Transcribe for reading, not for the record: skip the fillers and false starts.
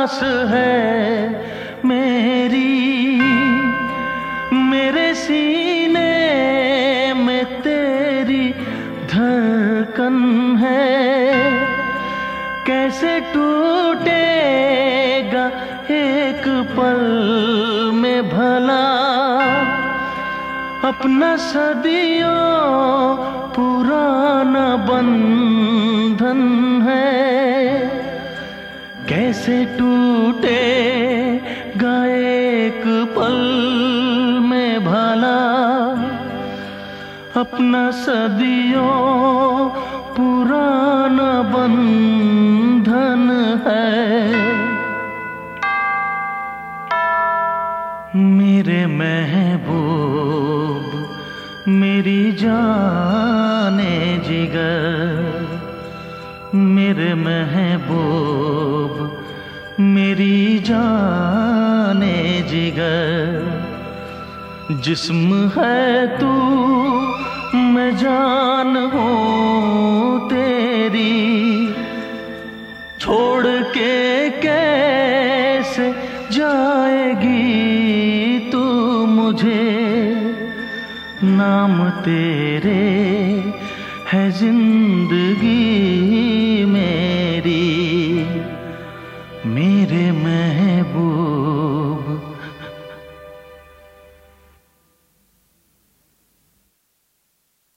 सांस है मेरी, मेरे सीने में तेरी धड़कन है। कैसे टूटेगा एक पल में भला अपना सदियों पुराना बंधन है। कैसे टूटेगा एक पल में भला अपना सदियों पुराना बंधन है। मेरे महबूब मेरी जाने जिगर, मेरे महबूब मेरी जाने जिगर, जिस्म है तू मैं जान हूँ तेरी, छोड़ के कैसे जाएगी तू मुझे। नाम तेरे है जिंदगी मेरी, मेरे महबूब।